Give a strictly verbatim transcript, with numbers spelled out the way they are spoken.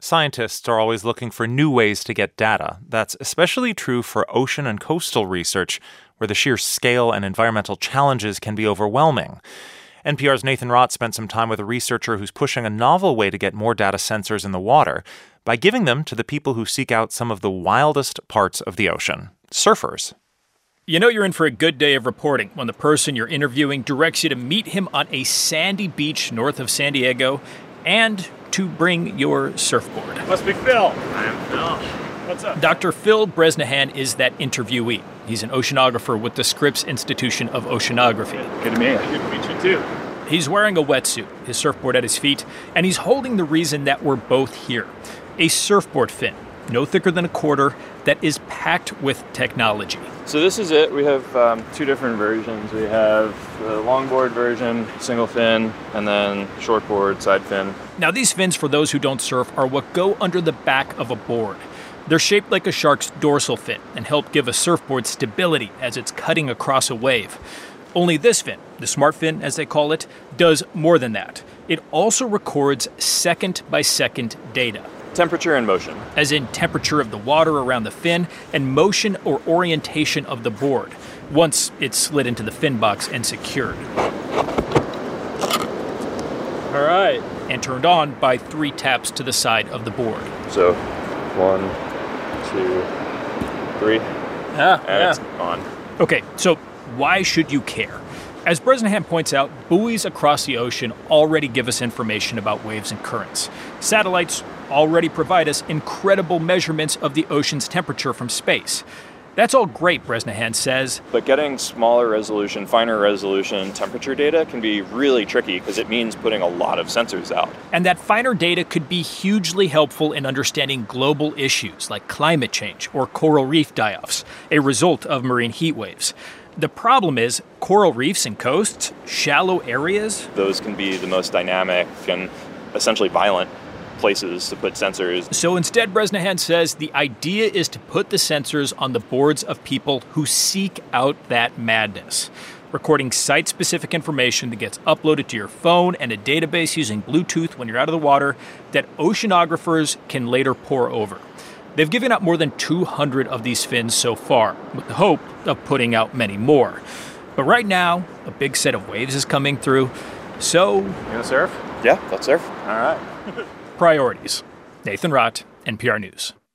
Scientists are always looking for new ways to get data. That's especially true for ocean and coastal research, where the sheer scale and environmental challenges can be overwhelming. N P R's Nathan Rott spent some time with a researcher who's pushing a novel way to get more data sensors in the water by giving them to the people who seek out some of the wildest parts of the ocean, surfers. You know you're in for a good day of reporting when the person you're interviewing directs you to meet him on a sandy beach north of San Diego and to bring your surfboard. Must be Phil. I am Phil. What's up? Doctor Phil Bresnahan is that interviewee. He's an oceanographer with the Scripps Institution of Oceanography. Good to meet you. Good to meet you, too. He's wearing a wetsuit, his surfboard at his feet, and he's holding the reason that we're both here. A surfboard fin, no thicker than a quarter, that is packed with technology. So this is it. We have um, two different versions. We have the longboard version, single fin, and then shortboard, side fin. Now these fins, for those who don't surf, are what go under the back of a board. They're shaped like a shark's dorsal fin and help give a surfboard stability as it's cutting across a wave. Only this fin, the smart fin as they call it, does more than that. It also records second-by-second data. Temperature and motion. As in temperature of the water around the fin and motion or orientation of the board, once it's slid into the fin box and secured. All right. And turned on by three taps to the side of the board. So, one, two, three, ah, and yeah. it's on. Okay, so why should you care? As Bresnahan points out, buoys across the ocean already give us information about waves and currents. Satellites already provide us incredible measurements of the ocean's temperature from space. That's all great, Bresnahan says. But getting smaller resolution, finer resolution temperature data can be really tricky because it means putting a lot of sensors out. And that finer data could be hugely helpful in understanding global issues like climate change or coral reef die-offs, a result of marine heat waves. The problem is coral reefs and coasts, shallow areas. Those can be the most dynamic and essentially violent places to put sensors. So instead, Bresnahan says the idea is to put the sensors on the boards of people who seek out that madness, recording site-specific information that gets uploaded to your phone and a database using Bluetooth when you're out of the water that oceanographers can later pore over. They've given out more than two hundred of these fins so far, with the hope of putting out many more. But right now, a big set of waves is coming through, so... You gonna surf? Yeah, let's surf. All right. Priorities. Nathan Rott, N P R News.